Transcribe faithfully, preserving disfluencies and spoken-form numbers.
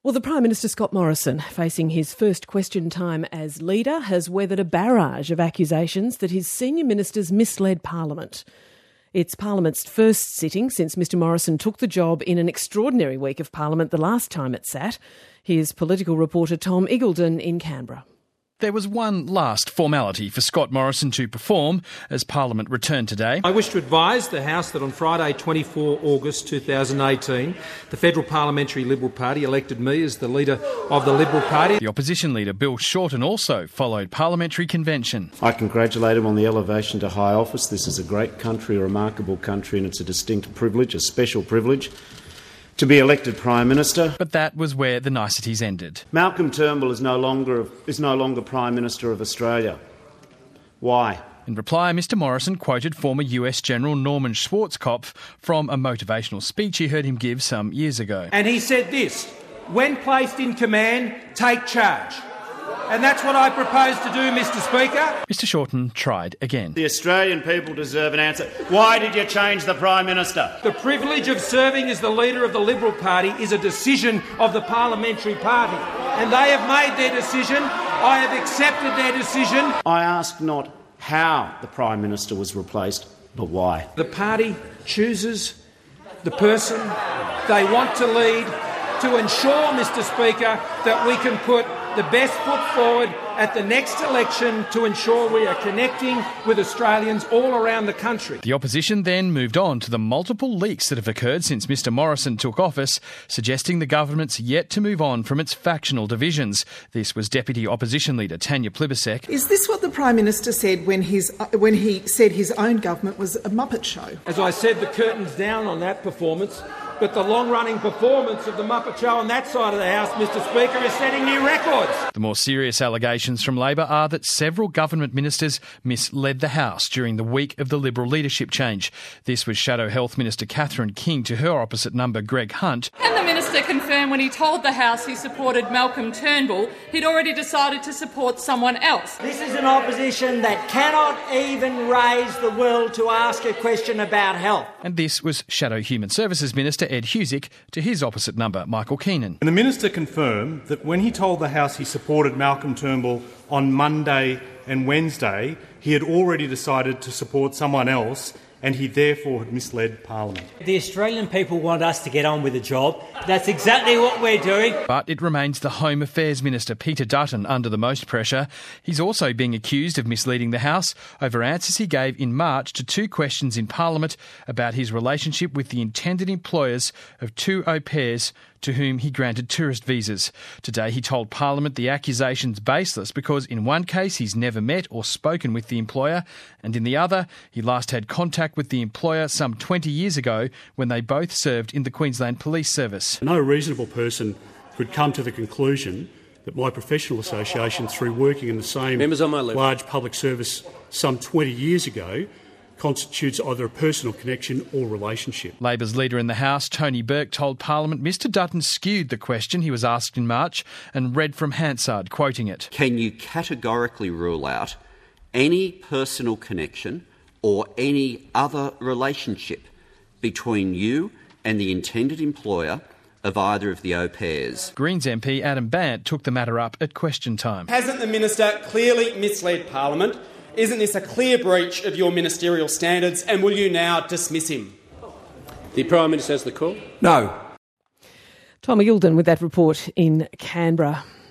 Well, the Prime Minister, Scott Morrison, facing his first question time as leader, has weathered a barrage of accusations that his senior ministers misled Parliament. It's Parliament's first sitting since Mr Morrison took the job in an extraordinary week of Parliament the last time it sat. Here's political reporter Tom Iggulden in Canberra. There was one last formality for Scott Morrison to perform as Parliament returned today. I wish to advise the House that on Friday, the twenty-fourth of August two thousand eighteen, the Federal Parliamentary Liberal Party elected me as the leader of the Liberal Party. The opposition leader, Bill Shorten, also followed parliamentary convention. I congratulate him on the elevation to high office. This is a great country, a remarkable country, and it's a distinct privilege, a special privilege, to be elected Prime Minister. But that was where the niceties ended. Malcolm Turnbull is no longer is no longer Prime Minister of Australia. Why? In reply, Mr Morrison quoted former U S General Norman Schwarzkopf from a motivational speech he heard him give some years ago. And he said this: when placed in command, take charge. And that's what I propose to do, Mr Speaker. Mr Shorten tried again. The Australian people deserve an answer. Why did you change the Prime Minister? The privilege of serving as the leader of the Liberal Party is a decision of the parliamentary party. And they have made their decision. I have accepted their decision. I ask not how the Prime Minister was replaced, but why. The party chooses the person they want to lead to ensure, Mr Speaker, that we can put the best foot forward at the next election to ensure we are connecting with Australians all around the country. The opposition then moved on to the multiple leaks that have occurred since Mr Morrison took office, suggesting the government's yet to move on from its factional divisions. This was Deputy Opposition Leader Tanya Plibersek. Is this what the Prime Minister said when, his, when he said his own government was a Muppet show? As I said, the curtain's down on that performance. But the long-running performance of the Muppet Show on that side of the House, Mr Speaker, is setting new records. The more serious allegations from Labor are that several government ministers misled the House during the week of the Liberal leadership change. This was Shadow Health Minister Catherine King to her opposite number, Greg Hunt. Can the minister confirm when he told the House he supported Malcolm Turnbull, he'd already decided to support someone else? This is an opposition that cannot even raise the will to ask a question about health. And this was Shadow Human Services Minister Ed Husic to his opposite number, Michael Keenan. And the minister confirmed that when he told the House he supported Malcolm Turnbull on Monday and Wednesday, he had already decided to support someone else, and he therefore had misled Parliament. The Australian people want us to get on with the job. That's exactly what we're doing. But it remains the Home Affairs Minister, Peter Dutton, under the most pressure. He's also being accused of misleading the House over answers he gave in March to two questions in Parliament about his relationship with the intended employers of two au pairs to whom he granted tourist visas. Today he told Parliament the accusation's baseless because in one case he's never met or spoken with the employer, and in the other he last had contact with the employer some twenty years ago when they both served in the Queensland Police Service. No reasonable person could come to the conclusion that my professional association, through working in the same large public service some twenty years ago, constitutes either a personal connection or relationship. Labor's leader in the House, Tony Burke, told Parliament Mr Dutton skewed the question he was asked in March and read from Hansard, quoting it. Can you categorically rule out any personal connection or any other relationship between you and the intended employer of either of the au pairs? Greens M P Adam Bandt took the matter up at question time. Hasn't the minister clearly misled Parliament? Isn't this a clear breach of your ministerial standards, and will you now dismiss him? The Prime Minister has the call. No. Tom Iggulden with that report in Canberra.